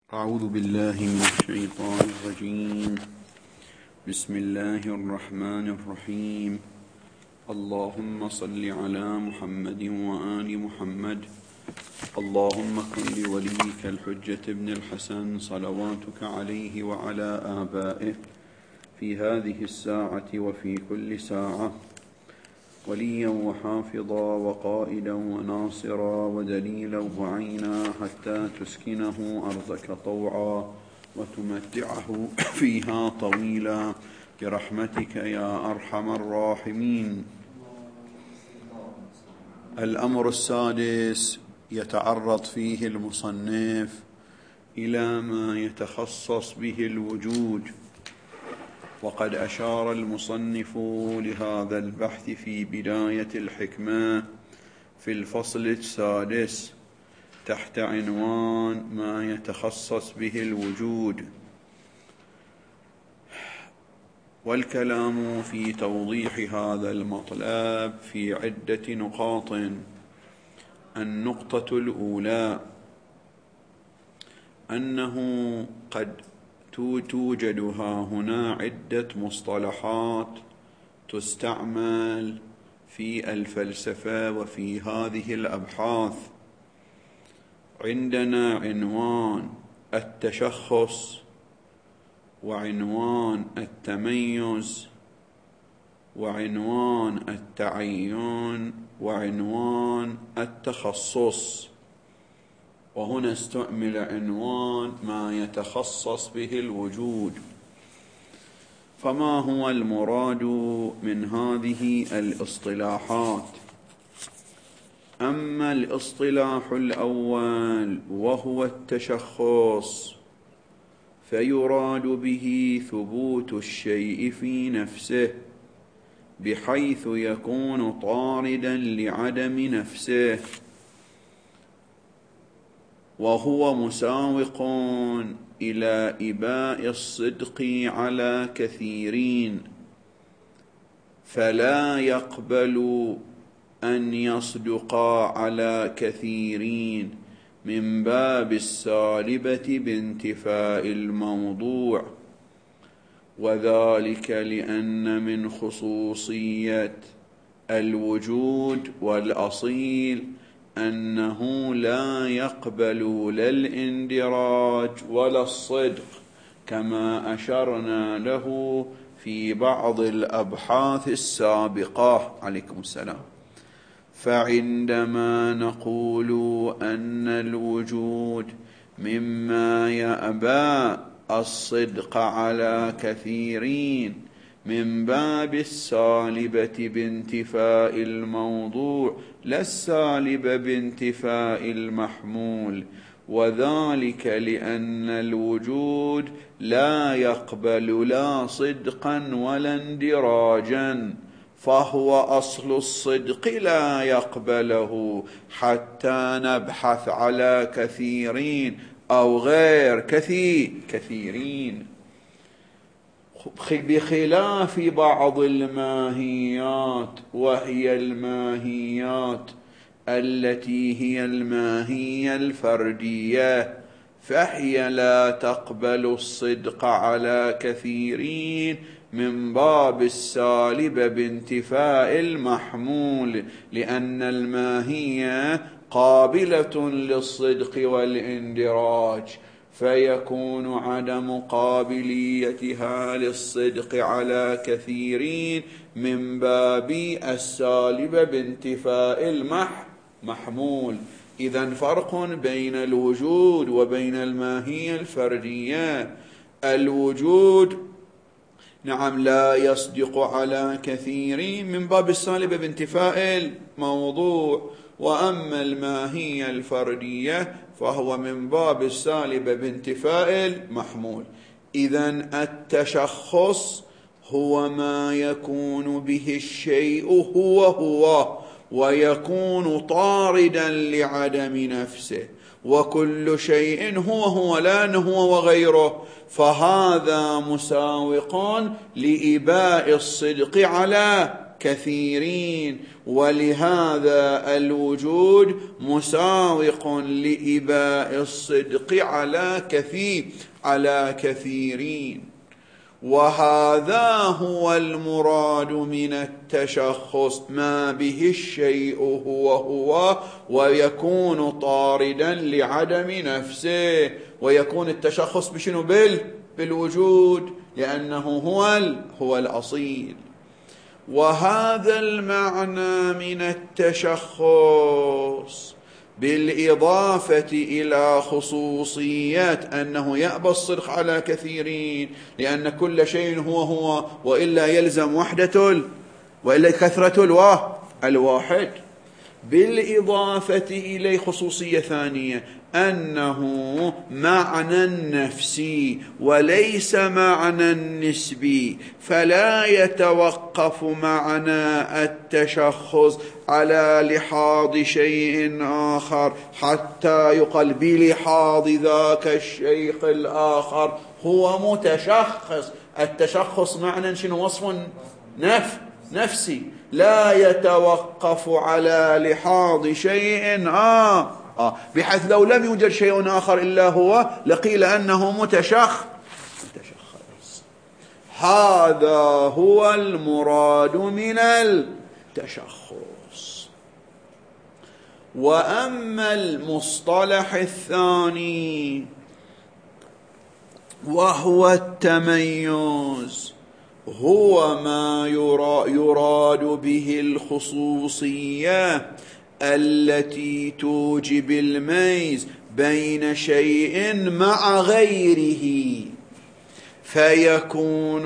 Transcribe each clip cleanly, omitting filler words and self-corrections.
أعوذ بالله من الشيطان الرجيم. بسم الله الرحمن الرحيم. اللهم صل على محمد وآل محمد. اللهم كن لوليك الحجة ابن الحسن صلواتك عليه وعلى آبائه في هذه الساعة وفي كل ساعة وليا وحافظا وقائدا وناصرا ودليلا وعينا حتى تسكنه أرضك طوعا وتمتعه فيها طويلا برحمتك يا أرحم الراحمين. الأمر السادس يتعرض فيه المصنف إلى ما يتخصص به الوجود، وقد أشار المصنف لهذا البحث في بداية الحكمة في الفصل السادس تحت عنوان ما يتخصص به الوجود، والكلام في توضيح هذا المطلب في عدة نقاط. النقطة الأولى أنه قد توجد هنا عدة مصطلحات تستعمل في الفلسفة وفي هذه الأبحاث. عندنا عنوان التشخص، وعنوان التميز، وعنوان التعين، وعنوان التخصص. وهنا استعمل عنوان ما يتخصص به الوجود. فما هو المراد من هذه الاصطلاحات؟ أما الاصطلاح الأول وهو التشخص، فيراد به ثبوت الشيء في نفسه بحيث يكون طاردا لعدم نفسه، وهو مساوق إلى إباء الصدق على كثيرين، فلا يقبل أن يصدق على كثيرين من باب السالبة بانتفاء الموضوع، وذلك لأن من خصوصية الوجود والأصيل أنه لا يقبل لا الاندراج ولا الصدق، كما أشرنا له في بعض الأبحاث السابقة. عليكم السلام. فعندما نقول أن الوجود مما يأبى الصدق على كثيرين من باب السالبة بانتفاء الموضوع لا السالب بانتفاء المحمول، وذلك لأن الوجود لا يقبل لا صدقا ولا اندراجا، فهو أصل الصدق لا يقبله حتى نبحث على كثيرين أو غير كثيرين، بخلاف بعض الماهيات، وهي الماهيات التي هي الماهية الفردية، فهي لا تقبل الصدق على كثيرين من باب السالب بانتفاء المحمول، لأن الماهية قابلة للصدق والاندراج، فيكون عدم قابليتها للصدق على كثيرين من باب السالب بانتفاء المحمول. إذن فرق بين الوجود وبين الماهية الفردية. الوجود نعم لا يصدق على كثيرين من باب السالب بانتفاء الموضوع، وأما الماهية الفردية فهو من باب السالب بانتفاء المحمول. إذن التشخص هو ما يكون به الشيء هو ويكون طاردا لعدم نفسه، وكل شيء هو لا هو وغيره، فهذا مساوق لإباء الصدق على كثيرين، ولهذا الوجود مساوق لإباء الصدق على كثيرين. وهذا هو المراد من التشخص، ما به الشيء هو ويكون طاردا لعدم نفسه. ويكون التشخص بشنو؟ بالوجود، لأنه هو الأصيل. وهذا المعنى من التشخص بالإضافة إلى خصوصيات أنه يأبى الصدق على كثيرين، لأن كل شيء هو وإلا يلزم وإلا كثرة الواحد. بالإضافة إلى خصوصية ثانية أنه معنى نفسي وليس معنى نسبي، فلا يتوقف معنى التشخص على لحاظ شيء آخر حتى يقال بلحاظ ذاك الشيء الآخر هو متشخص. التشخص معنى شنو؟ وصف نفسي، لا يتوقف على لحاظ شيء بحيث لو لم يوجد شيء آخر إلا هو لقيل أنه متشخص. هذا هو المراد من التشخص. وأما المصطلح الثاني وهو التميز، هو ما يراد به الخصوصية التي توجب الميز بين شيء مع غيره، فيكون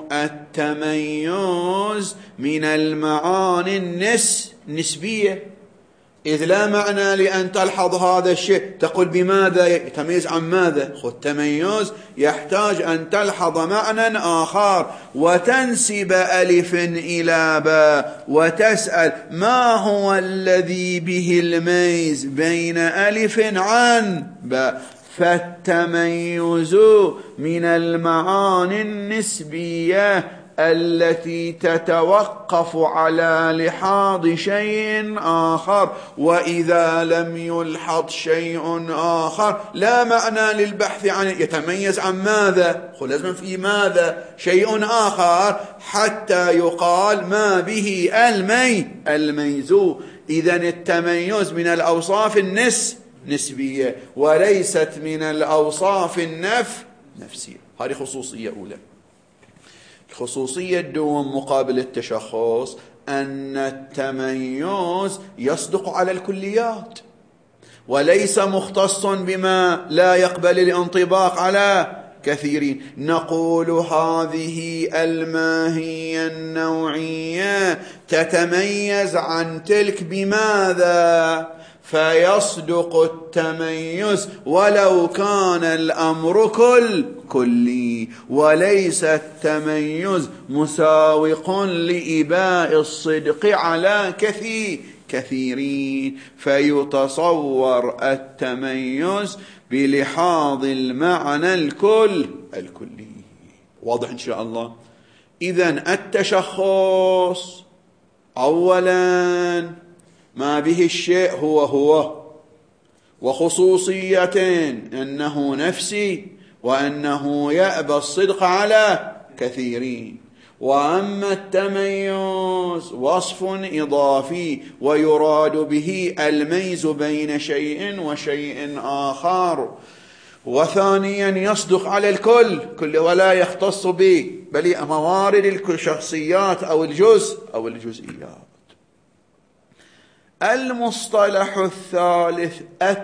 التميز من المعاني النسبية، إذ لا معنى لأن تلحظ هذا الشيء تقول بماذا يتميز عن ماذا. التميز يحتاج أن تلحظ معنى آخر وتنسب ألف إلى باء وتسأل ما هو الذي به الميز بين ألف عن باء. فالتميز من المعاني النسبية التي تتوقف على لحاظ شيء آخر، وإذا لم يلحظ شيء آخر لا معنى للبحث عنه. يتميز عن ماذا؟ لازم في ماذا شيء آخر حتى يقال ما به الميز. إذن التميز من الأوصاف النسبية وليست من الأوصاف النفسية. هذه خصوصية أولى. خصوصية دوم مقابل التشخص أن التميز يصدق على الكليات وليس مختص بما لا يقبل الانطباق على كثيرين. نقول هذه الماهية النوعية تتميز عن تلك بماذا؟ فيصدق التميز ولو كان الأمر كلي، وليس التميز مساوق لإباء الصدق على كثيرين، فيتصور التميز بلحاظ المعنى الكلي. واضح إن شاء الله؟ إذن التشخص أولاً ما به الشيء هو، وخصوصيتين أنه نفسي وأنه يأبى الصدق على كثيرين. وأما التميز وصف إضافي ويراد به الميز بين شيء وشيء آخر. وثانيا يصدق على الكل ولا يختص به بل موارد الشخصيات أو الجزئيات. المصطلح الثالث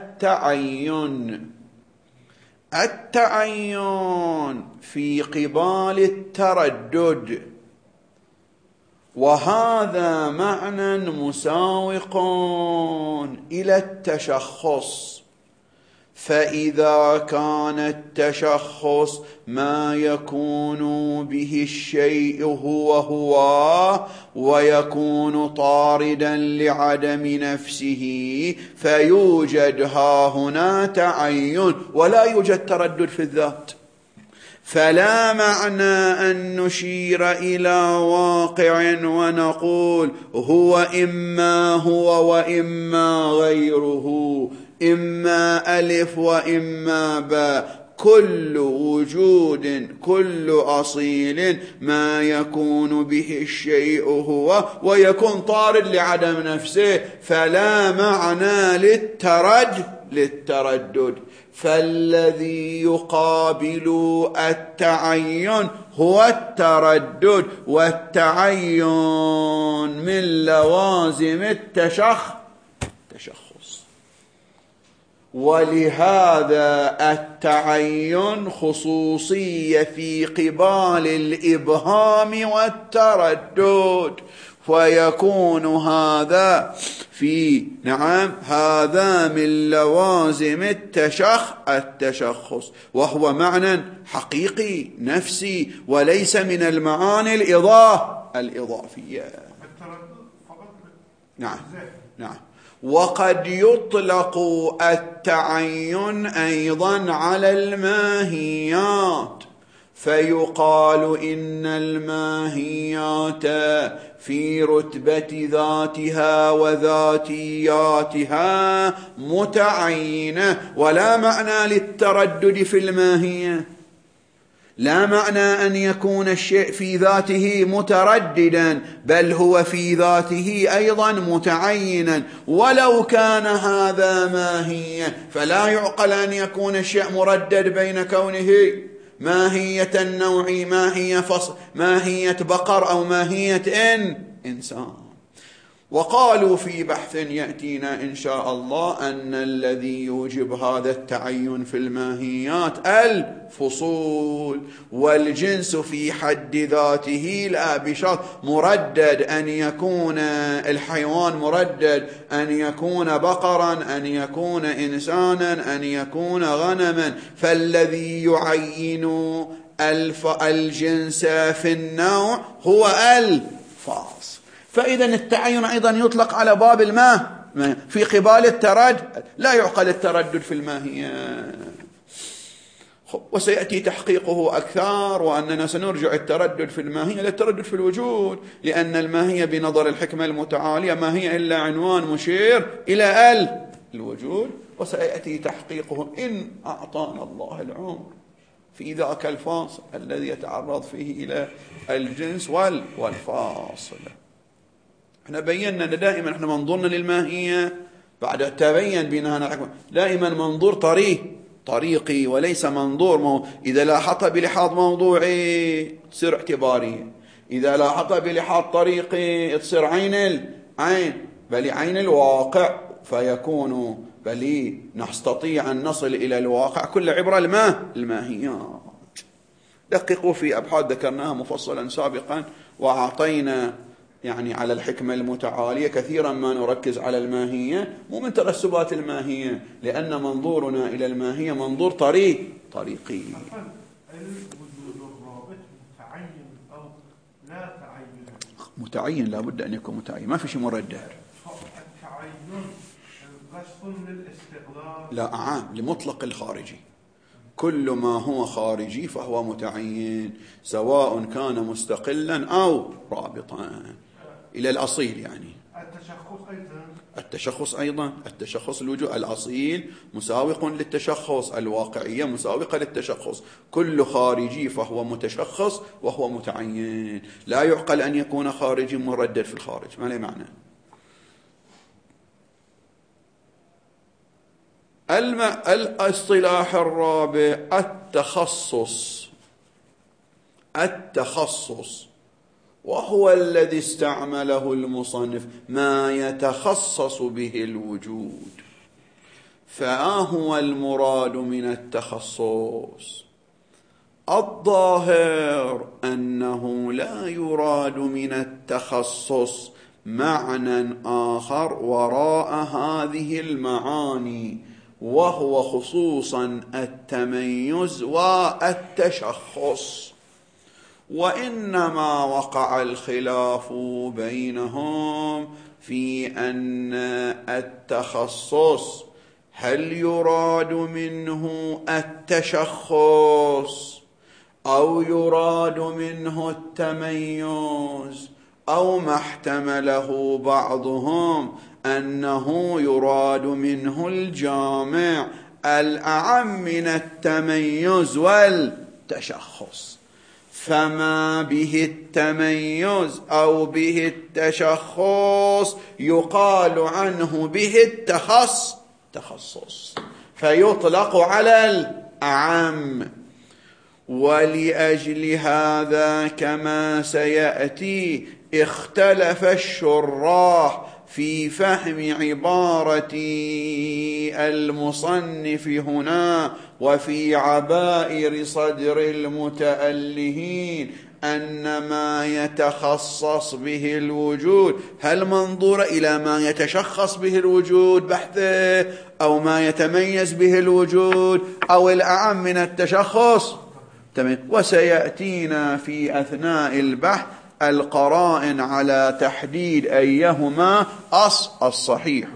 التعين في قبال التردد، وهذا معنى مساوق إلى التشخص. فإذا كان التشخص ما يكون به الشيء هو ويكون طاردا لعدم نفسه فيوجد هنا تعين ولا يوجد تردد في الذات. فلا معنى أن نشير إلى واقع ونقول هو إما هو وإما غيره، إما ألف وإما باء، كل وجود كل أصيل ما يكون به الشيء هو ويكون طارد لعدم نفسه، فلا معنى للتردد. فالذي يقابل التعين هو التردد، والتعين من لوازم التشخص، ولهذا التعين خصوصية في قبال الإبهام والتردد، فيكون هذا هذا من لوازم التشخص، وهو معنى حقيقي نفسي وليس من المعاني الإضافية. نعم. وقد يطلق التعين أيضا على الماهيات، فيقال إن الماهيات في رتبة ذاتها وذاتياتها متعينة، ولا معنى للتردد في الماهية، لا معنى أن يكون الشيء في ذاته مترددا، بل هو في ذاته أيضا متعينا. ولو كان هذا ماهية فلا يعقل أن يكون الشيء مردد بين كونه ماهية النوع، ماهية بقر أو ماهية إنسان. وقالوا في بحث يأتينا إن شاء الله أن الذي يوجب هذا التعين في الماهيات الفصول، والجنس في حد ذاته لا بشرط مردد أن يكون الحيوان، مردد أن يكون بقرا، أن يكون إنسانا، أن يكون غنما. فالذي يعين الجنس في النوع هو الفاصل. فإذا التعين أيضا يطلق على باب الماء في قبال التردد، لا يعقل التردد في الماهية. وسيأتي تحقيقه أكثر، وأننا سنرجع التردد في الماهية للتردد في الوجود، لأن الماهية بنظر الحكمة المتعالية ما هي إلا عنوان مشير إلى الوجود، وسيأتي تحقيقه إن أعطانا الله العمر في ذاك الفاصل الذي يتعرض فيه إلى الجنس والفاصل. احنا بينا أن دائما احنا منظورنا للماهية بعد تبين بناء الحكمة دائما منظور طريقي، وليس منظور إذا لاحظت بلحاظ موضوعي تصير اعتبارية، إذا لاحظت بلحاظ طريقي تصير عين بل عين الواقع، فيكون بل نستطيع أن نصل إلى الواقع كل عبرة الماهيات. دققوا في أبحاث ذكرناها مفصلا سابقا، وأعطينا يعني على الحكمة المتعالية كثيرا ما نركز على الماهية، مو من ترسبات الماهية، لأن منظورنا إلى الماهية منظور طريقي. الوجود الرابط متعين أو لا تعين؟ متعين، لا بد أن يكون متعين، ما في شيء مردد. التعين قصد للاستقلال؟ لا، لمطلق الخارجي، كل ما هو خارجي فهو متعين، سواء كان مستقلا أو رابطا إلى الأصيل. يعني التشخص الوجود الأصيل مساوق للتشخص، الواقعية مساوقة للتشخص، كل خارجي فهو متشخص وهو متعين، لا يعقل أن يكون خارجي مردد في الخارج، ما له معنى. الاصطلاح الرابع التخصص، وهو الذي استعمله المصنف، ما يتخصص به الوجود. فهو المراد من التخصص. الظاهر أنه لا يراد من التخصص معنى آخر وراء هذه المعاني، وهو خصوصا التميز والتشخص. وإنما وقع الخلاف بينهم في أن التخصص هل يراد منه التشخص أو يراد منه التميز، أو ما احتمله بعضهم أنه يراد منه الجامع الأعم من التميز والتشخص. فما به التميز أو به التشخص يقال عنه به التخصص، فيطلق على الأعم. ولأجل هذا كما سيأتي اختلف الشراح في فهم عبارة المصنف هنا وفي عبائر صدر المتألهين أن ما يتخصص به الوجود هل منظور إلى ما يتشخص به الوجود بحثه، أو ما يتميز به الوجود، أو الأعم من التشخص. وسيأتينا في أثناء البحث القرائن على تحديد أيهما الصحيح.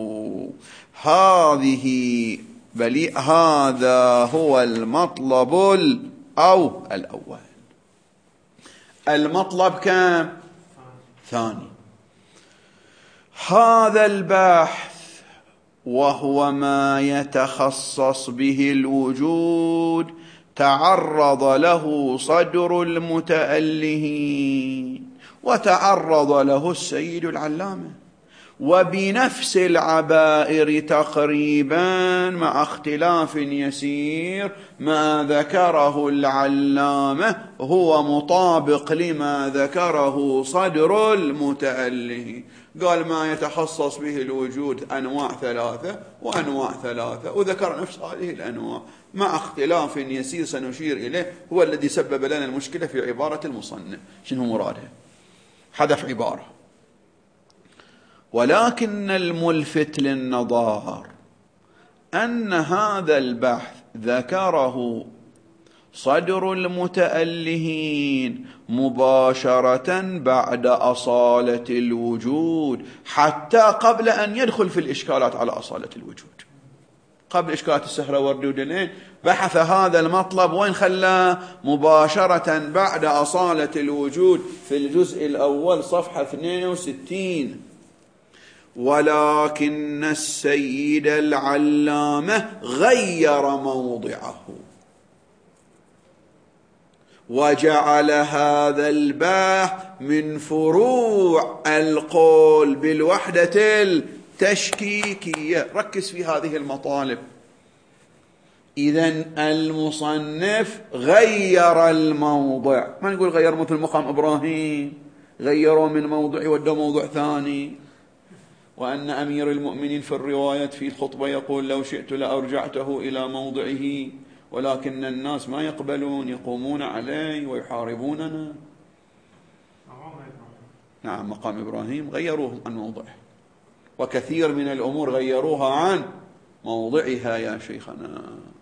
هذا هو المطلب الأول. المطلب كم؟ ثاني. هذا البحث وهو ما يتخصص به الوجود تعرض له صدر المتألهين وتعرض له السيد العلامة، وبنفس العبائر تقريبا مع اختلاف يسير. ما ذكره العلامة هو مطابق لما ذكره صدر المتألهين. قال ما يتخصص به الوجود أنواع ثلاثة وأنواع ثلاثة، وذكر نفس هذه الأنواع مع اختلاف يسير سنشير إليه، هو الذي سبب لنا المشكلة في عبارة المصنف. شنو مراده؟ حذف عبارة. ولكن الملفت للنظر أن هذا البحث ذكره صدر المتألهين مباشرة بعد أصالة الوجود، حتى قبل أن يدخل في الإشكالات على أصالة الوجود. قبل إشكالات السهروردي ودلين بحث هذا المطلب وين خلاه؟ مباشرة بعد أصالة الوجود في الجزء الأول صفحة 62. ولكن السيد العلامة غير موضعه وجعل هذا البحث من فروع القول بالوحدة التشكيكية. ركز في هذه المطالب. إذن المصنف غير الموضع، ما نقول غير مثل مقام إبراهيم غيروا من موضعي ودوا موضوع ثاني. وأن أمير المؤمنين في الرواية في الخطبة يقول لو شئت لأرجعته إلى موضعه، ولكن الناس ما يقبلون، يقومون عليه ويحاربوننا. نعم، مقام إبراهيم غيروه عن موضعه، وكثير من الأمور غيروها عن موضعها يا شيخنا.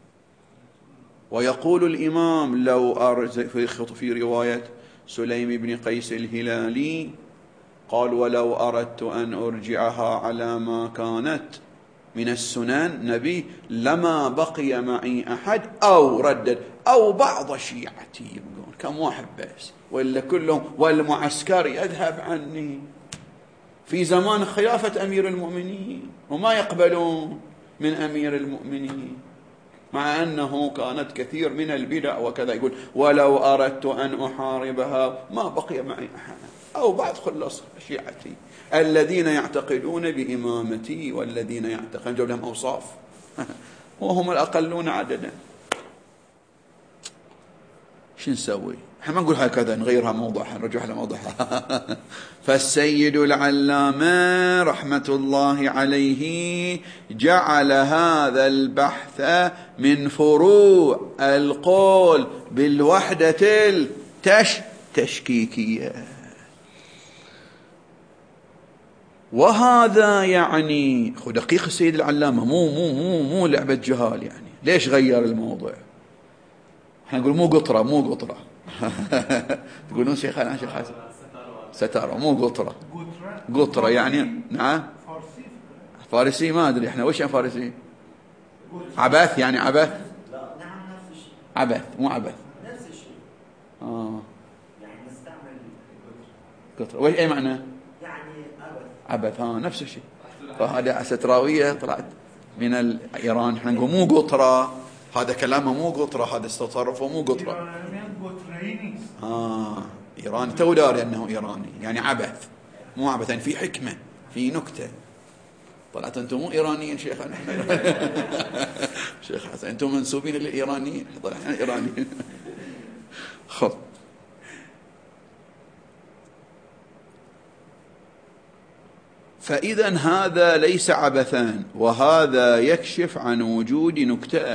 ويقول الإمام لو في رواية سليم بن قيس الهلالي قال ولو أردت أن أرجعها على ما كانت من السنن نبي لما بقي معي أحد أو ردد أو بعض شيعتي، يقول كم واحد بس ولا كلهم، والمعسكر يذهب عني في زمان خلافة أمير المؤمنين وما يقبلون من أمير المؤمنين، مع أنه كانت كثير من البدع وكذا. يقول ولو أردت أن أحاربها ما بقي معي أحد أو بعض خلص شيعتي الذين يعتقدون بإمامتي والذين يعتقدون جاب لهم أوصاف وهم الأقلون عددا. شو نسوي؟ احنا ما نقول هكذا نغيرها موضوعها نرجع لموضوعها. فالسيد العلامة رحمة الله عليه جعل هذا البحث من فروع القول بالوحدة التشكيكية. وهذا يعني دقيق السيد العلامة مو لعبة جهال. يعني ليش غير الموضوع؟ احنا نقول مو قطرة تقولون شيخنا شيخ حسن ستارة مو قطرة يعني. نعم فارسي ما أدري احنا وش يعني فارسي. عبث يعني عبث. عبث مو عبث. كثرة. وإيش أي معنى؟ يعني عبث. نفس الشيء. فهذا ستراوية طلعت من الإيران. احنا نقول مو قطرة، هذا كلامه مو قطرة، هذا تصرفه مو قطرة. إيراني تودار أنه إيراني، يعني عبث، مو عبث، يعني في حكمة، في نكتة. طلعت أنتم مو إيرانيين شيخ. شيخ حسن أنتم منسوبين للإيرانيين، طلع احنا إيرانيين. خب، فإذا هذا ليس عبثان، وهذا يكشف عن وجود نكتة.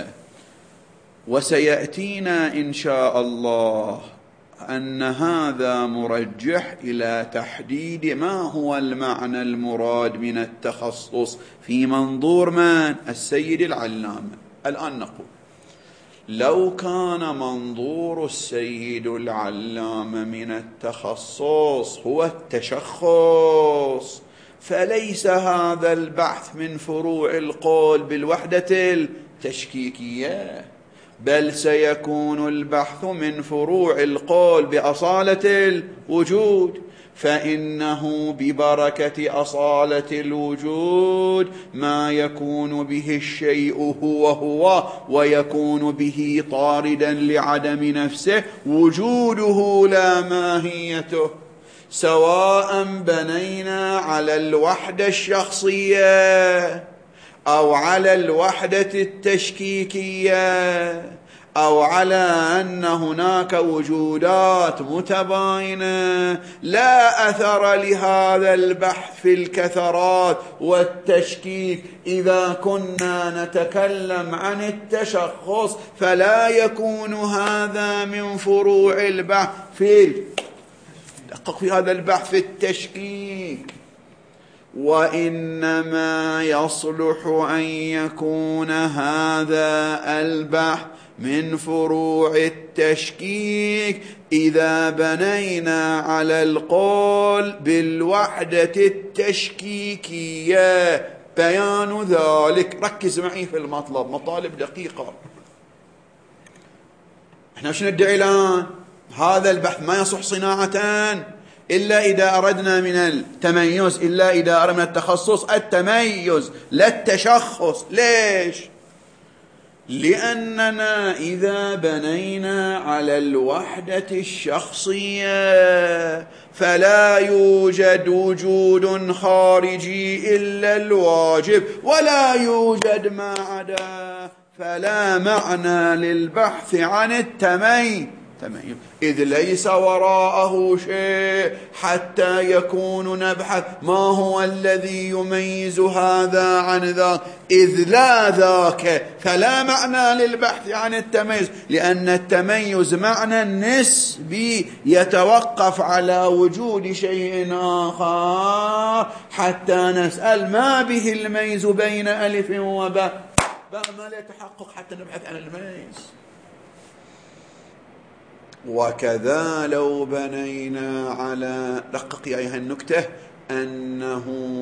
وسيأتينا إن شاء الله أن هذا مرجح إلى تحديد ما هو المعنى المراد من التخصص في منظور من؟ السيد العلامة. الآن نقول لو كان منظور السيد العلامة من التخصص هو التشخص، فليس هذا البحث من فروع القول بالوحدة التشكيكية، بل سيكون البحث من فروع القول بأصالة الوجود، فإنه ببركة أصالة الوجود ما يكون به الشيء هو ويكون به طاردا لعدم نفسه وجوده لا ماهيته، سواء بنينا على الوحدة الشخصية أو على الوحدة التشكيكية أو على أن هناك وجودات متباينة. لا أثر لهذا البحث في الكثرات والتشكيك إذا كنا نتكلم عن التشخص، فلا يكون هذا من فروع البحث دقق في هذا البحث في التشكيك، وإنما يصلح أن يكون هذا البحث من فروع التشكيك إذا بنينا على القول بالوحدة التشكيكية. بيان ذلك، ركز معي في المطلب، مطالب دقيقة. احنا وش ندعي الآن؟ هذا البحث ما يصح صناعة إلا إذا أردنا من التميز، إلا إذا أردنا التخصص التميز لا التشخص. ليش؟ لأننا إذا بنينا على الوحدة الشخصية فلا يوجد وجود خارجي إلا الواجب، ولا يوجد ما عداه، فلا معنى للبحث عن التميز، إذ ليس وراءه شيء حتى يكون نبحث ما هو الذي يميز هذا عن ذاك، إذ لا ذاك، فلا معنى للبحث عن التميز، لأن التميز معنى نسبي يتوقف على وجود شيء آخر، حتى نسأل ما به الميز بين ألف وباء، ما لا يتحقق حتى نبحث عن الميز. وكذا لو بنينا على، دقق يا أيها النكتة، أنه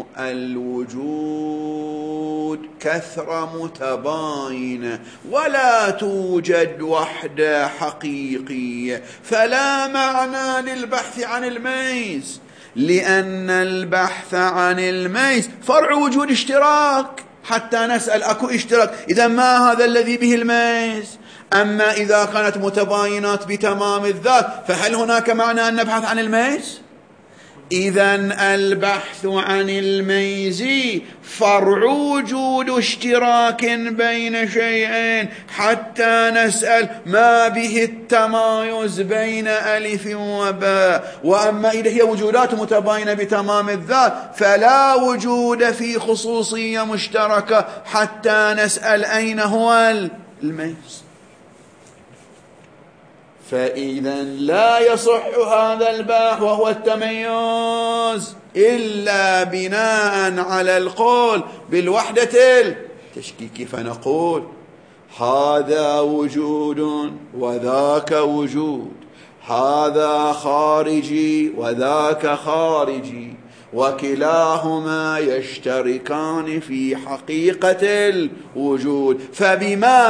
الوجود كثرة متباينة ولا توجد وحدة حقيقية، فلا معنى للبحث عن الميز، لأن البحث عن الميز فرع وجود اشتراك، حتى نسأل أكو اشتراك، إذا ما هذا الذي به الميز؟ أما إذا كانت متباينات بتمام الذات فهل هناك معنى أن نبحث عن الميز؟ إذن البحث عن الميز فرع وجود اشتراك بين شيئين، حتى نسأل ما به التمايز بين ألف وباء. وأما إذا هي وجودات متباينة بتمام الذات فلا وجود في خصوصية مشتركة حتى نسأل أين هو الميز. فإذا لا يصح هذا البحث وهو التميز إلا بناء على القول بالوحدة التشكيكي، فنقول هذا وجود وذاك وجود، هذا خارجي وذاك خارجي، وكلاهما يشتركان في حقيقة الوجود.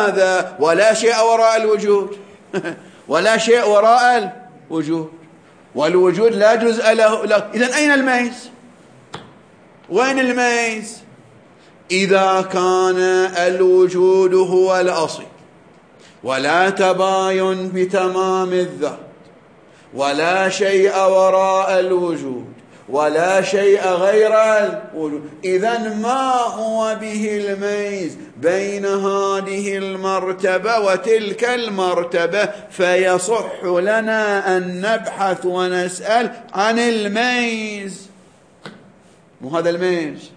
فبماذا؟ ولا شيء وراء الوجود ولا شيء وراء الوجود. والوجود لا جزء له. إذن أين الميز؟ وين الميز؟ إذا كان الوجود هو الأصل ولا تباين بتمام الذات ولا شيء وراء الوجود ولا شيء غير الوجود، إذن ما هو به الميز بين هذه المرتبة وتلك المرتبة؟ فيصح لنا أن نبحث ونسأل عن الميز. مو هذا الميز؟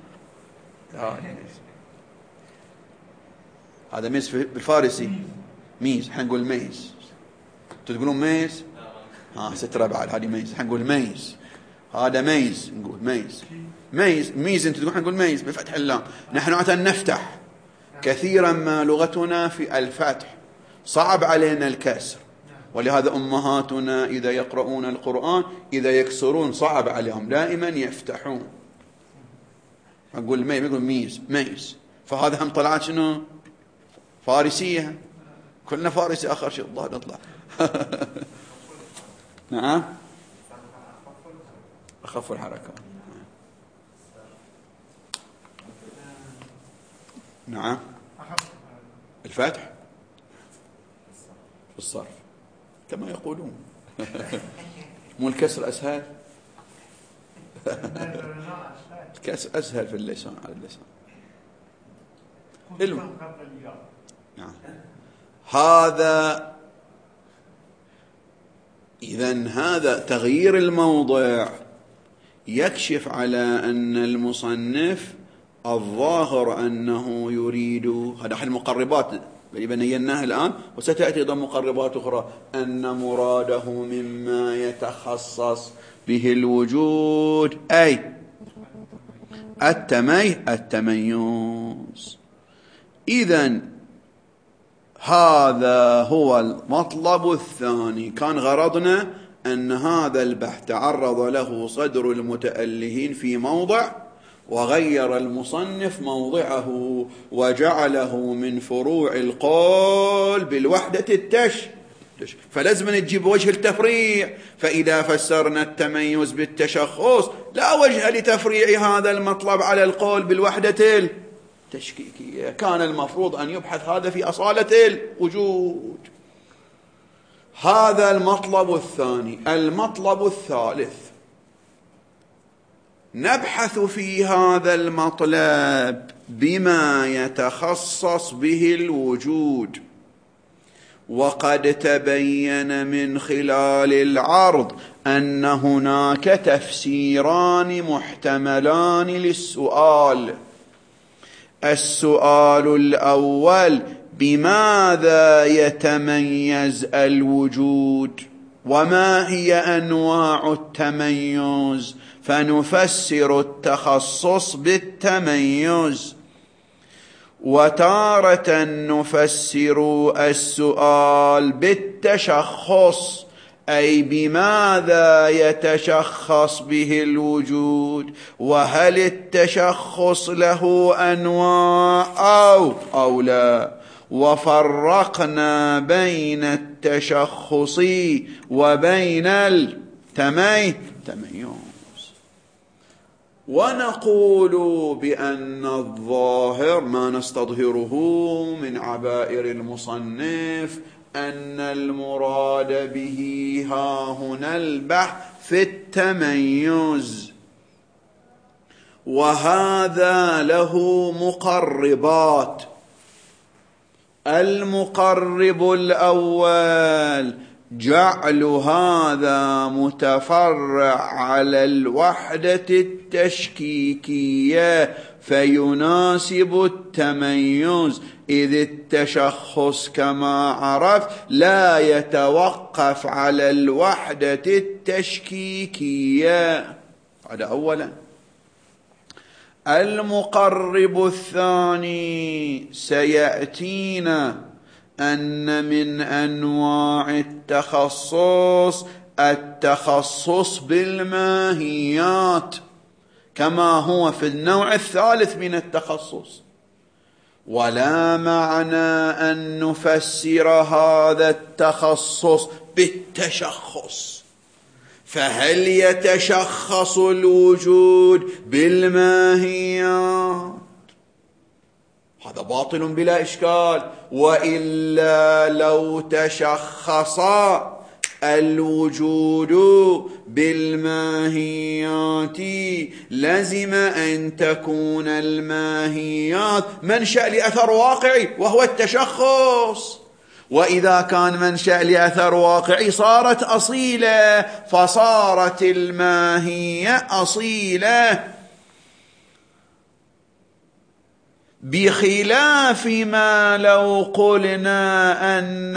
هذا ميز بالفارسي ميز، حنقول ميز. تقولون ميز؟ سترة بعد هذه ميز، حنقول ميز. هذا ميز، نقول ميز. ميز انت تقول حنقول ميز بفتح اللام. نحن عادة نفتح كثيرا ما لغتنا في الفتح، صعب علينا الكسر، ولهذا أمهاتنا إذا يقرؤون القرآن إذا يكسرون صعب عليهم، دائما يفتحون. أقول ميز، يقول ميز ميز. فهذا هم طلعت شنو؟ فارسية. كلنا فارسي آخر شيء الله نطلع. نعم أخف الحركة. نعم الفتح في الصرف كما يقولون. مو الكسر أسهل؟ الكسر أسهل في اللسان على اللسان. نعم. هذا إذن هذا تغيير الموضع يكشف على أن المصنف الظاهر أنه يريد، هذا أحد المقربات الذي بيناه الآن وستأتي أيضا مقربات أخرى، أن مراده مما يتخصص به الوجود أي التميز. إذن هذا هو المطلب الثاني. كان غرضنا أن هذا البحث تعرض له صدر المتألهين في موضع، وغير المصنف موضعه وجعله من فروع القول بالوحدة فلازم نجيب وجه التفريع. فإذا فسرنا التميز بالتشخص لا وجه لتفريع هذا المطلب على القول بالوحدة التشكيكية. كان المفروض أن يبحث هذا في أصالة الوجود. هذا المطلب الثاني. المطلب الثالث، نبحث في هذا المطلب بما يتخصص به الوجود، وقد تبين من خلال العرض أن هناك تفسيران محتملان للسؤال. السؤال الأول: بماذا يتميز الوجود؟ وما هي أنواع التميز؟ فنفسر التخصص بالتميز. وتارة نفسر السؤال بالتشخص، أي بماذا يتشخص به الوجود، وهل التشخص له أنواع أو لا. وفرقنا بين التشخص وبين التميز، ونقول بأن الظاهر ما نستظهره من عبائر المصنف أن المراد به ها هنا البحث في التميز، وهذا له مقربات. المقرب الأول: جعل هذا متفرع على الوحدة التشكيكية فيناسب التميز، إذ التشخص كما عرفت لا يتوقف على الوحدة التشكيكية. هذا أولا. المقرب الثاني سيأتينا أن من أنواع التخصص بالماهيات كما هو في النوع الثالث من التخصص، ولا معنى أن نفسر هذا التخصص بالتشخص، فهل يتشخص الوجود بالماهيات؟ هذا باطل بلا إشكال. وإلا لو تشخص الوجود بالماهيات لزم أن تكون الماهيات منشأ لأثر واقعي وهو التشخص. وإذا كان منشأ لأثر واقعي صارت أصيلة، فصارت الماهية أصيلة، بخلاف ما لو قلنا أن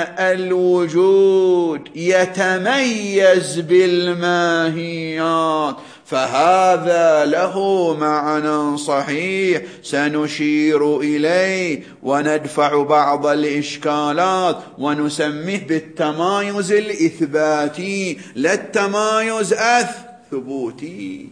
الوجود يتميز بالماهيات، فهذا له معنى صحيح سنشير إليه وندفع بعض الإشكالات ونسميه بالتمايز الإثباتي لا التمايز الثبوتي.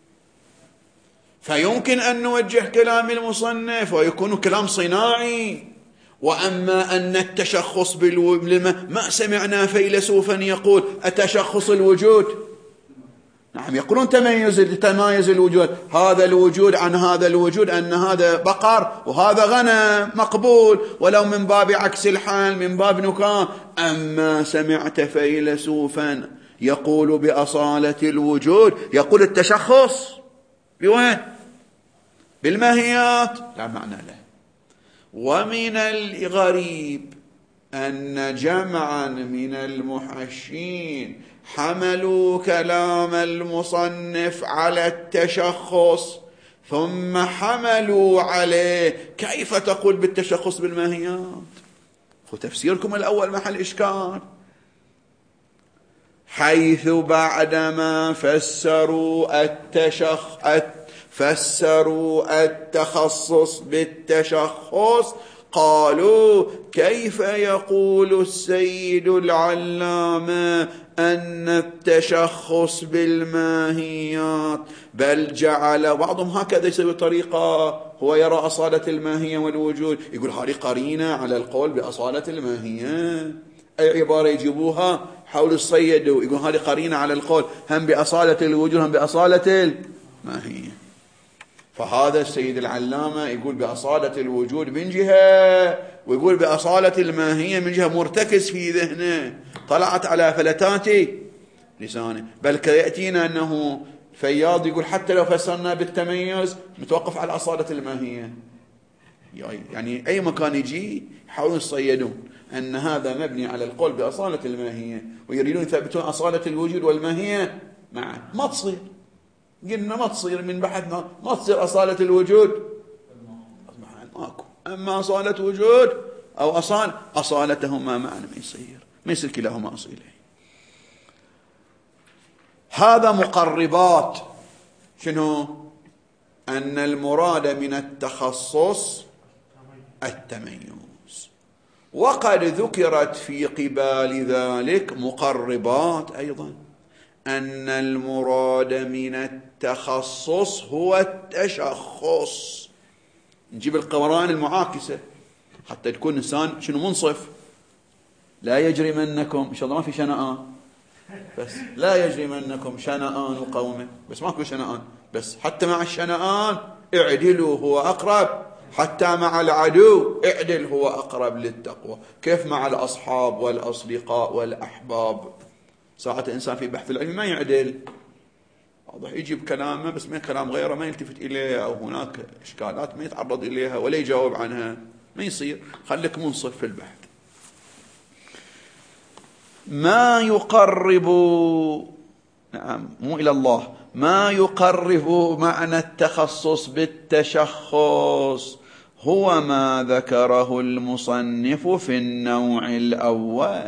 فيمكن أن نوجه كلام المصنف ويكون كلام صناعي. وأما أن التشخص ما سمعنا فيلسوفا يقول التشخص الوجود. نعم يقولون تمايز الوجود، هذا الوجود عن هذا الوجود، أن هذا بقر وهذا غنم مقبول، ولو من باب عكس الحال من باب نكاح. أما سمعت فيلسوفا يقول بأصالة الوجود، يقول التشخص بوين؟ بالماهيات، لا معنى له. ومن الغريب أن جمعا من المحشين حملوا كلام المصنف على التشخص ثم حملوا عليه كيف تقول بالتشخص بالماهيات. فتفسيركم الأول محل إشكال، حيث بعدما فسروا التخصص بالتشخص قالوا كيف يقول السيد العلامة أن التشخص بالماهيات، بل جعل بعضهم هكذا يسوي طريقة، هو يرى أصالة الماهية والوجود، يقول هذه قرينة على القول بأصالة الماهية. أي عبارة يجيبوها حول الصيد يقول هذه قرينة على القول هم بأصالة الوجود هم بأصالة الماهية. فهذا السيد العلامة يقول بأصالة الوجود من جهة، ويقول بأصالة الماهية من جهة، مرتكز في ذهنه، طلعت على فلتات لسانه. بل يأتينا أنه فياض يقول حتى لو فسرنا بالتميز متوقف على أصالة الماهية. يعني أي مكان يجي يحاولون يصيدون أن هذا مبني على القول بأصالة الماهية، ويريدون يثبتون أصالة الوجود والماهية معا. ما تصير، قلنا ما تصير من بحثنا، ما تصير أصالة الوجود ماكو. أما أصالة وجود أو أصالتهما معا ما يصير كلاهما أصيلين. هذا مقربات شنو؟ أن المراد من التخصص التميز. وقد ذكرت في قبال ذلك مقربات أيضا، أن المراد من التخصص هو التشخص. نجيب القرائن المعاكسة حتى تكون إنسان شنو منصف. لا يجرمنكم، إن شاء الله ما في شنآن، بس لا يجرمنكم شنآن قوم، بس ماكو شنآن، بس حتى مع الشنآن اعدلوا هو أقرب، حتى مع العدو اعدل هو أقرب للتقوى. كيف مع الأصحاب والأصدقاء والأحباب؟ ساعة إنسان في بحث العلم ما يعدل، واضح، يجيب كلامه بس ما كلام غيره ما يلتفت إليه، أو هناك إشكالات ما يتعرض إليها ولا يجاوب عنها، ما يصير. خليك منصف في البحث. ما يقرب، نعم مو إلى الله، ما يقرب معنى التخصص بالتشخص هو ما ذكره المصنف في النوع الأول.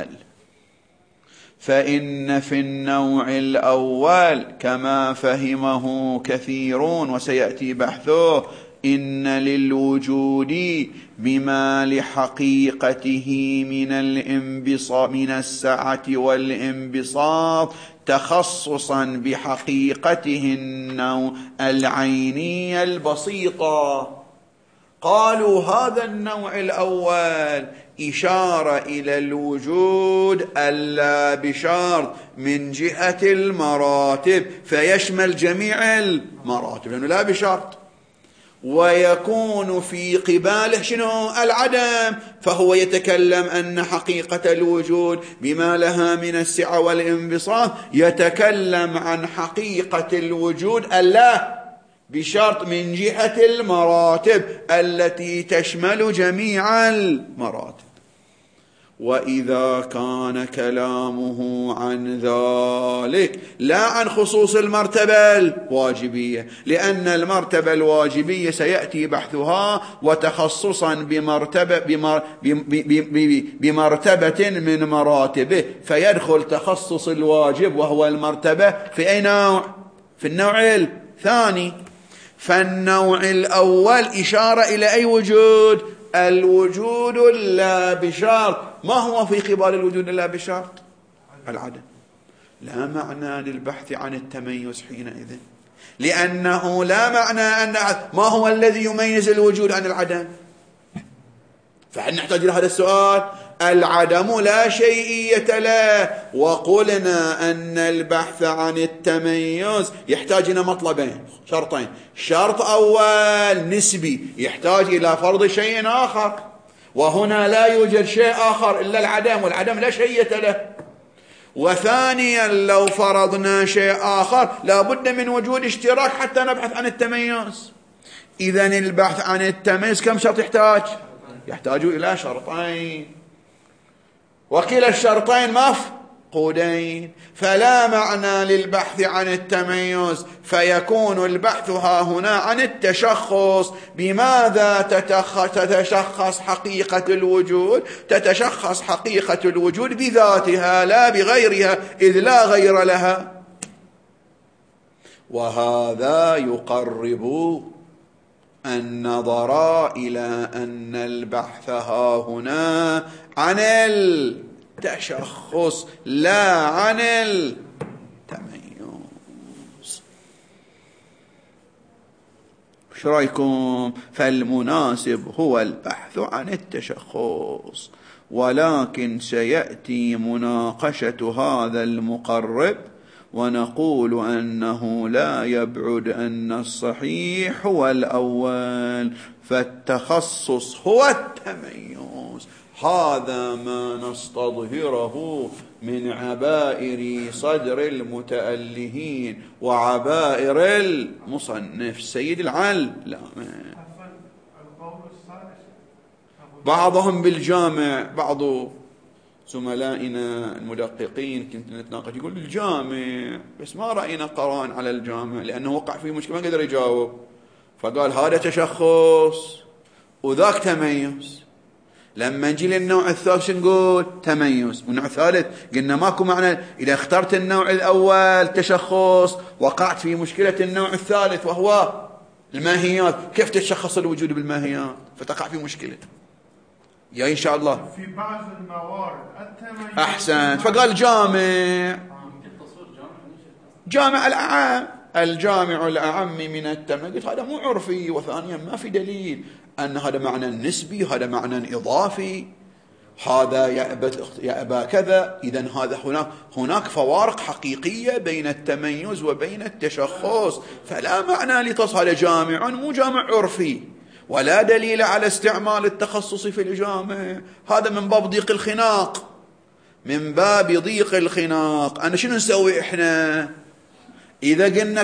فإن في النوع الأول كما فهمه كثيرون وسيأتي بحثه إن للوجود بما لحقيقته من السعة والانبساط تخصصا بحقيقته النوع العيني البسيطة. قالوا هذا النوع الأول إشارة إلى الوجود ألا بشرط من جهة المراتب، فيشمل جميع المراتب لأنه لا بشرط. ويكون في قباله شنو؟ العدم، فهو يتكلم أن حقيقة الوجود بما لها من السعة والانبساط يتكلم عن حقيقة الوجود ألا بشرط من جهة المراتب التي تشمل جميع المراتب. وإذا كان كلامه عن ذلك لا عن خصوص المرتبة الواجبية، لأن المرتبة الواجبية سيأتي بحثها وتخصصا بمرتبة من مراتبه، فيدخل تخصص الواجب وهو المرتبة في أي نوع؟ في النوع الثاني. فالنوع الأول إشارة إلى أي وجود؟ الوجود اللا بشرط. ما هو في قبال الوجود اللا بشرط؟ العدم. لا معنى للبحث عن التميز حينئذ، لأنه لا معنى أن ما هو الذي يميز الوجود عن العدم؟ فهل نحتاج إلى هذا السؤال؟ العدم لا شيئية له. وقلنا أن البحث عن التميز يحتاج إلى مطلبين، شرطين. شرط أول نسبي، يحتاج إلى فرض شيء آخر، وهنا لا يوجد شيء آخر إلا العدم، والعدم لا شيئية له. وثانيا لو فرضنا شيء آخر لا بد من وجود اشتراك حتى نبحث عن التميز. إذن البحث عن التميز كم شرط يحتاج؟ يحتاج إلى شرطين، وكلا الشرطين مفقودين، فلا معنى للبحث عن التميز، فيكون البحث ها هنا عن التشخص. بماذا تتشخص حقيقة الوجود؟ تتشخص حقيقة الوجود بذاتها لا بغيرها، إذ لا غير لها. وهذا يقرب النظر إلى أن البحث ها هنا عن التشخص لا عن التميز. ايش رايكم؟ فالمناسب هو البحث عن التشخص، ولكن سيأتي مناقشة هذا المقرب ونقول أنه لا يبعد أن الصحيح هو الأول، فالتخصص هو التميز. هذا ما نستظهره من عبائر صدر المتألهين وعبائر المصنف سيد العلامة. بعضهم بالجامع، بعض زملائنا المدققين كنت نتناقش يقول الجامع، بس ما رأينا قران على الجامع لأنه وقع في مشكلة ما قدر يجاوب، فقال هذا تشخص وذاك تميز. لما نجي للنوع الثالث نقول تميز، والنوع الثالث قلنا ماكو معنى. إذا اخترت النوع الأول تشخص وقعت في مشكلة النوع الثالث وهو الماهيات، كيف تتشخص الوجود بالماهيات؟ فتقع في مشكلة. يا إن شاء الله في بعض الموارد التميز أحسن. فقال جامع الأعم، الجامع الأعم من التميز. هذا مو عرفي، وثانيا ما في دليل أن هذا معنى نسبي، هذا معنى إضافي، هذا يأبى كذا. إذن هذا هناك فوارق حقيقية بين التميز وبين التشخص، فلا معنى لتصل جامع مو جامع عرفي، ولا دليل على استعمال التخصص في الجامع. هذا من باب ضيق الخناق، من باب ضيق الخناق. أنا شنو نسوي إحنا إذا قلنا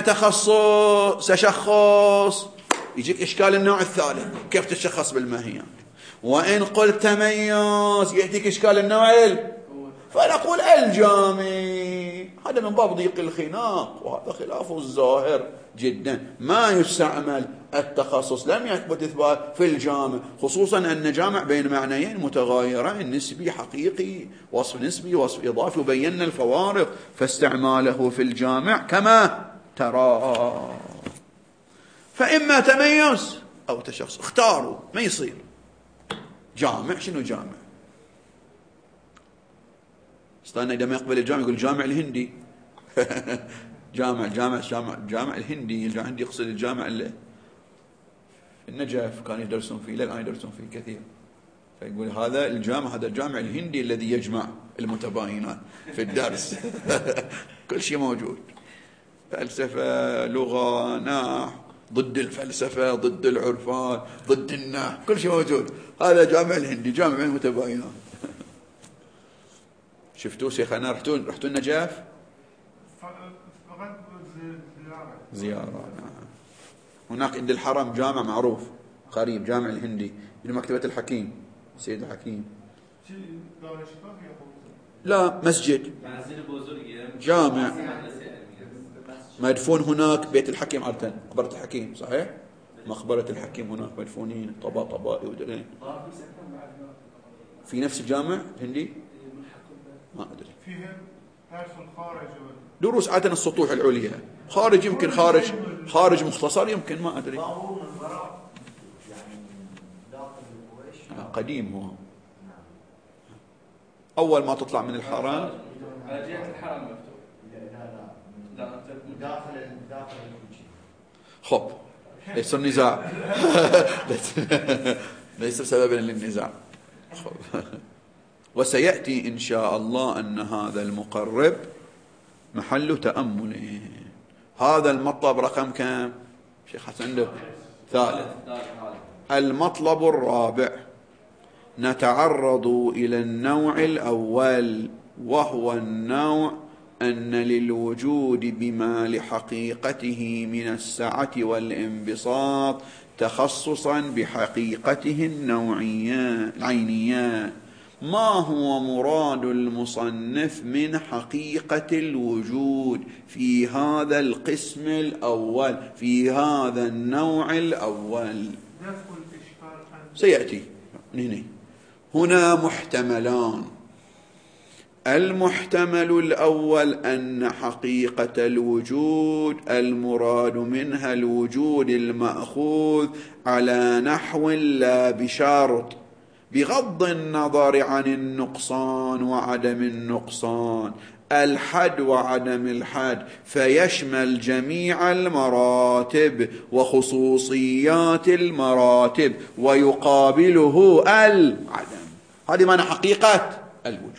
تشخص يجيك إشكال النوع الثالث، كيف تتشخص بالماهيات؟ وإن قلت تميز يأتيك إشكال النوع فنقول الجامع. هذا من باب ضيق الخناق، وهذا خلاف الظاهر جدا. ما يستعمل التخصص، لم يثبت إثبات في الجامع، خصوصا أن جامع بين معنيين متغايرين، نسبي حقيقي، وصف نسبي وصف إضافي، وبينا الفوارق، فاستعماله في الجامع كما ترى. فإما تميز أو تشخص، اختاروا، ما يصير جامع. شنو جامع؟ استنى، إذا ما يقبل الجامع يقول الجامع الهندي. جامع الهندي. الهندي يقصد الجامع اللي النجف كانوا يدرسون فيه، الآن يدرسون فيه كثير. فيقول هذا الجامع الهندي الذي يجمع المتباينات في الدرس. كل شيء موجود، فلسفة، لغة، نحو، ضد الفلسفة، ضد العرفان، ضد النحو، كل شيء موجود. هذا جامع الهندي، جامع المتباينات. شفتوا شيخنا؟ رحتوا النجف؟ فقط زيارة. هناك عند الحرم جامع معروف قريب، جامع الهندي، من مكتبة الحكيم، سيد الحكيم. لا، مسجد، جامع مدفون هناك. بيت الحكيم عادة مقبرة الحكيم، صحيح؟ مقبرة الحكيم هناك مدفونين طبائي ودلين. في نفس الجامع الهندي؟ ما أدري. فيهم درس الخارج، دروس عادة السطوح العليا، خارج يمكن خارج مختصر يمكن، ما أدري. قديم هو، أول ما تطلع من الحرم على جهة الحرم مفتوح. لا داخل خب، ليس النزاع. ليس سببا للنزاع. وسيأتي إن شاء الله أن هذا المقرب محل تأمل. هذا المطلب رقم كم شيخ حسن؟ ثالث. المطلب الرابع، نتعرض إلى النوع الأول، وهو النوع أن للوجود بما لحقيقته من السعة والانبساط تخصصا بحقيقته العينية. ما هو مراد المصنف من حقيقة الوجود في هذا القسم الأول، في هذا النوع الأول؟ سيأتي هنا محتملان. المحتمل الأول أن حقيقة الوجود المراد منها الوجود المأخوذ على نحو لا بشرط، بغض النظر عن النقصان وعدم النقصان، الحد وعدم الحد، فيشمل جميع المراتب وخصوصيات المراتب، ويقابله العدم. هذه معنى حقيقة الوجود.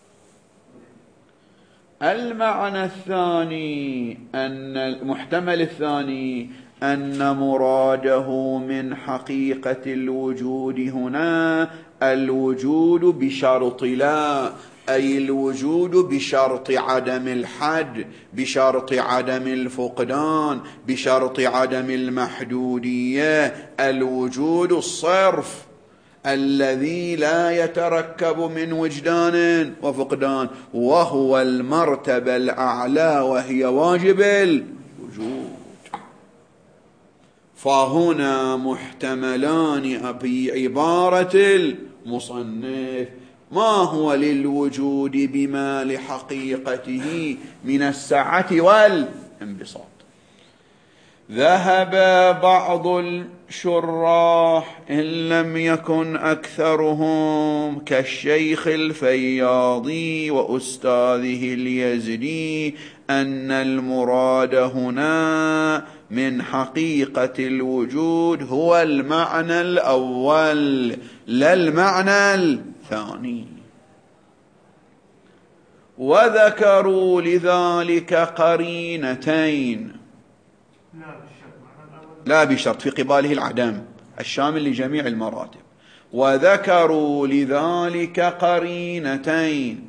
المعنى الثاني، أن المحتمل الثاني أن مراده من حقيقة الوجود هنا الوجود بشرط لا، أي الوجود بشرط عدم الحد، بشرط عدم الفقدان، بشرط عدم المحدودية، الوجود الصرف الذي لا يتركب من وجدان وفقدان، وهو المرتبة الأعلى وهي واجب الوجود. فهنا محتملان بعبارة المصنف: ما هو للوجود بما لحقيقته من السعة والانبساط. ذهب بعض الشراح إن لم يكن أكثرهم كالشيخ الفياضي وأستاذه اليزدي أن المراد هنا من حقيقة الوجود هو المعنى الأول لا المعنى الثاني، وذكروا لذلك قرينتين لا بشرط في قباله العدم الشامل لجميع المراتب. وذكروا لذلك قرينتين: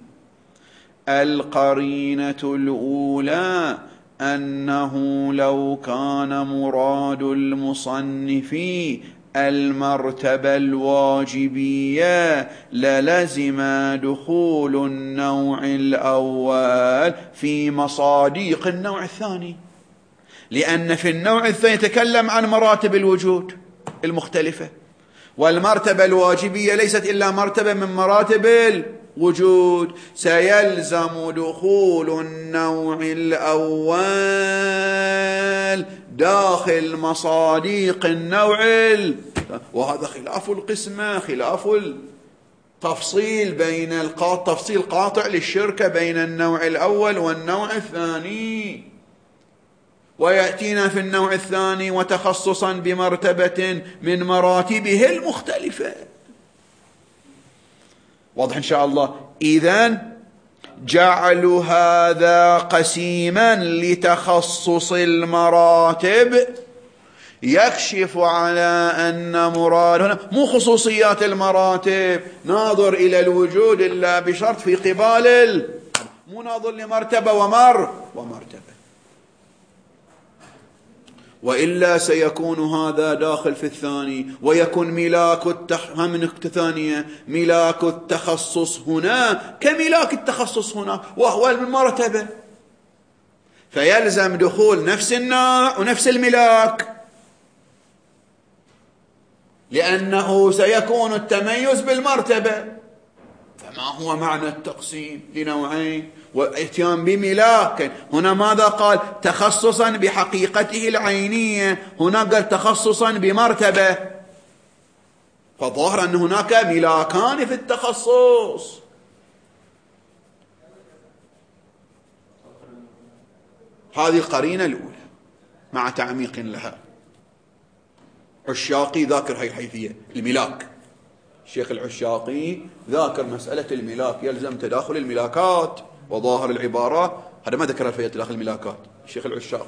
القرينة الأولى أنه لو كان مراد المصنف المرتبة الواجبية للزم دخول النوع الأول في مصاديق النوع الثاني، لأن في النوع الثاني يتكلم عن مراتب الوجود المختلفة، والمرتبة الواجبية ليست إلا مرتبة من مراتب الوجود، سيلزم دخول النوع الأول داخل مصاديق النوع وهذا خلاف القسمة، خلاف التفصيل بين تفصيل قاطع للشركة بين النوع الأول والنوع الثاني. ويأتينا في النوع الثاني وتخصصا بمرتبة من مراتبه المختلفة. واضح إن شاء الله. إذن جعل هذا قسيما لتخصص المراتب يكشف على أن مراد هنا مو خصوصيات المراتب، ناظر إلى الوجود إلا بشرط في قبال مو ناظر لمرتبة ومرتبة، وإلا سيكون هذا داخل في الثاني، ويكون ملاك الثانية ملاك التخصص هنا كملاك التخصص هنا، وهو المرتبة، فيلزم دخول نفس النوع ونفس الملاك، لأنه سيكون التميز بالمرتبة. فما هو معنى التقسيم لنوعين واتيان بملاك؟ هنا ماذا قال؟ تخصصا بحقيقته العينية، هنا قال تخصصا بمرتبة، فظاهر أن هناك ملاكان في التخصص. هذه القرينة الأولى مع تعميق لها. عشاقي ذاكر هاي الحيثية الملاك، الشيخ العشاقي ذاكر مسألة الملاك، يلزم تداخل الملاكات وظاهر العبارة، هذا ما ذكر في تداخل الملاكات الشيخ العشاقي.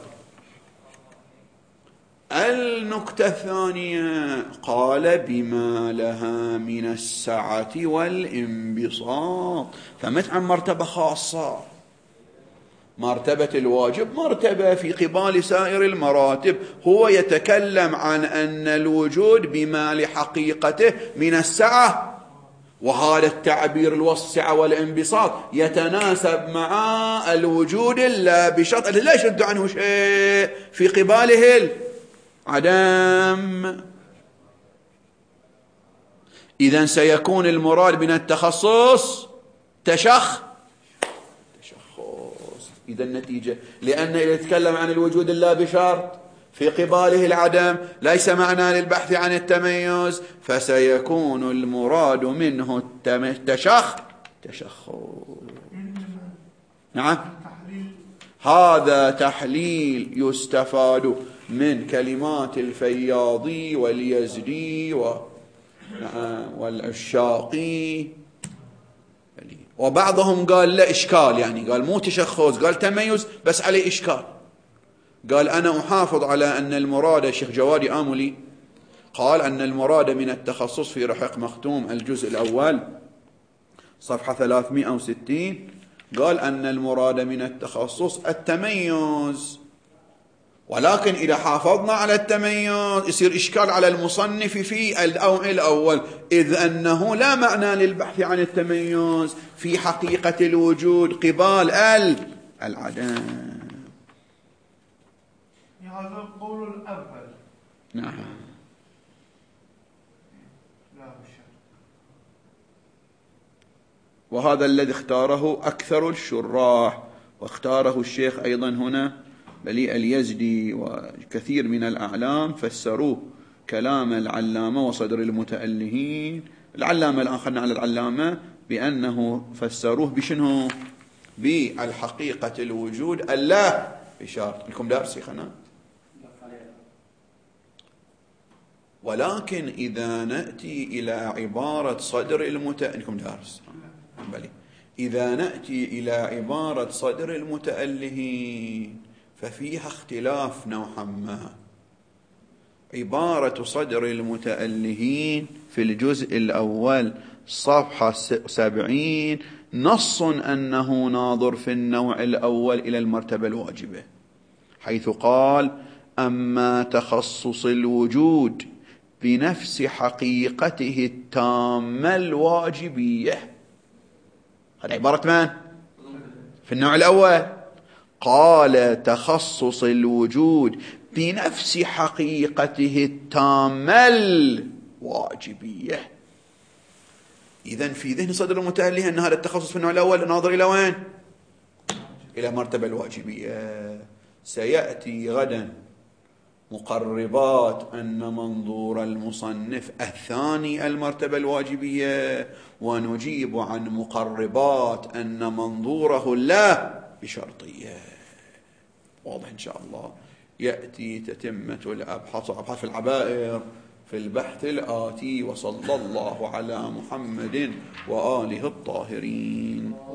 النكتة الثانية قال بما لها من السعة والانبساط، فمت عن مرتبة خاصة، مرتبة الواجب مرتبة في قبال سائر المراتب، هو يتكلم عن أن الوجود بما لحقيقته من السعة، وهذا التعبير الوسع والانبساط يتناسب مع الوجود إلا بشرط لا يشد عنه شيء في قباله العدم. إذن سيكون المراد من التخصص تشخص. إذا النتيجة، لأن إذا يتكلم عن الوجود إلا بشرط في قباله العدم ليس معنى للبحث عن التميز، فسيكون المراد منه تشخص. نعم، هذا تحليل يستفاد من كلمات الفياضي واليزدي والعشاقي، وبعضهم قال لا إشكال، يعني قال مو تشخص، قال تميز بس عليه إشكال. قال أنا أحافظ على أن المراد، الشيخ جوادي آملي قال أن المراد من التخصص في رحيق مختوم الجزء الأول صفحة 360، قال أن المراد من التخصص التميز، ولكن إذا حافظنا على التميز يصير إشكال على المصنف في الأول، إذ أنه لا معنى للبحث عن التميز في حقيقة الوجود قبال العدم. هذا القول الأول. نعم. لا بالشك. وهذا الذي اختاره أكثر الشراح، واختاره الشيخ أيضا هنا بلي اليزدي وكثير من الأعلام فسروه كلام العلامة وصدر المتألهين. العلامة الآن خلنا على العلامة بأنه فسروه بشنو؟ بالحقيقة الوجود الله بشرط. لكم دارسي خلنا. ولكن إذا نأتي إلى عبارة صدر لكم دارس بلي. إذا نأتي إلى عبارة صدر المتألهين ففيها اختلاف نوعا ما. عبارة صدر المتألهين في الجزء الأول صفحة 70 نص أنه ناظر في النوع الأول إلى المرتبة الواجبة، حيث قال أما تخصص الوجود بنفس حقيقته التامة الواجبية، هذه عبارة من؟ في النوع الأول قال تخصص الوجود بنفس حقيقته التامة الواجبية. إذن في ذهن صدر المتأله أن هذا التخصص في النوع الأول ناظر إلى وين؟ إلى مرتبة الواجبية. سيأتي غدا مقربات أن منظور المصنف الثاني المرتبة الواجبية، ونجيب عن مقربات أن منظوره لا بشرطية. واضح إن شاء الله. يأتي تتمة الأبحاث في العبائر في البحث الآتي. وصلى الله على محمد وآله الطاهرين.